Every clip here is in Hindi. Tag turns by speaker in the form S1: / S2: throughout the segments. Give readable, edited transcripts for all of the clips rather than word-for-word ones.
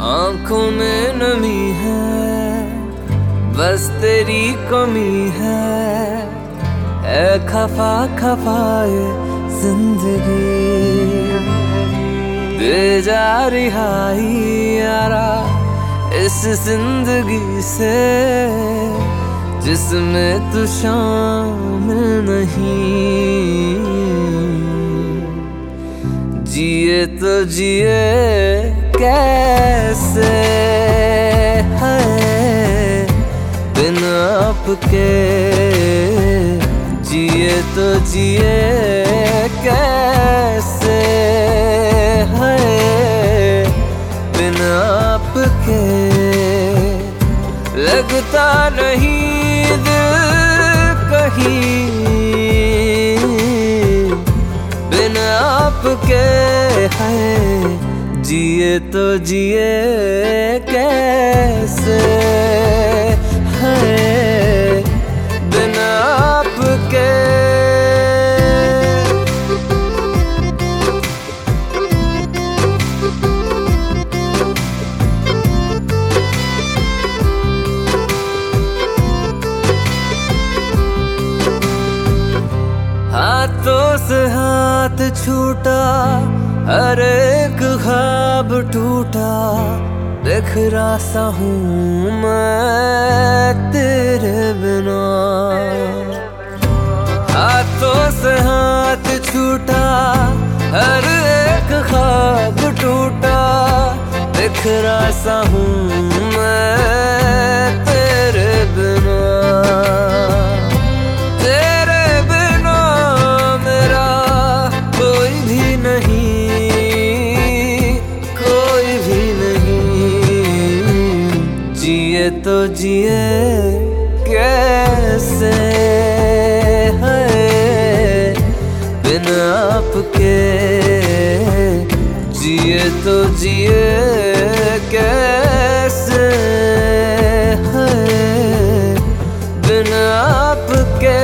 S1: आंखों में नमी है, बस तेरी कमी है खफा खफाए जिंदगी। दे जा रिहाई यारा इस जिंदगी से, जिसमें तू शामिल नहीं। जिए तो जिए कैसे है बिन आपके, जिए तो जिए कैसे है बिन आपके। लगता नहीं दिल कहीं बिन आपके है, जिए तो जिए कैसे है बिन आपके। हाथों से हाथ छूटा, हर एक ख्वाब टूटा, बिखरा सा हूँ मैं तेरे बिना। हाथों से हाथ छूटा, हर एक ख्वाब टूटा, बिखरा सा हूँ मैं तेरे बिना। जिए तो जिए कैसे है बिन आपके, जिए तो जिए कैसे है बिन आपके।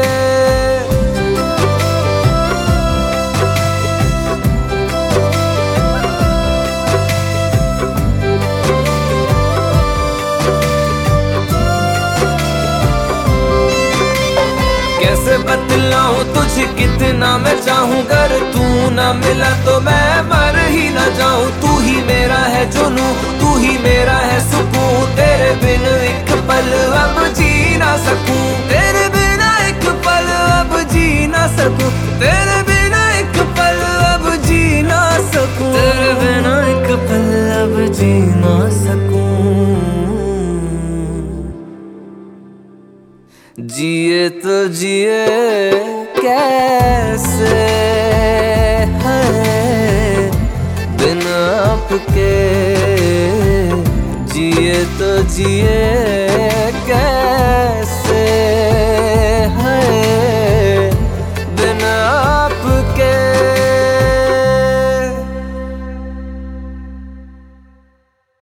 S1: कैसे बतलाऊं तुझे कितना मैं चाहूं, अगर तू ना मिला तो मैं मर ही ना जाऊं। तू ही मेरा है जुनूं, तू ही मेरा है सुकून, तेरे बिन एक पल अब जी ना सकूं। तेरे बिना एक पल अब जी ना सकूं, तेरे बिना एक पल अब जी ना सकूं, तेरे बिना एक पल अब जी ना सकूं। जिए तो जिए कैसे है बिन आपके, जिए तो जिए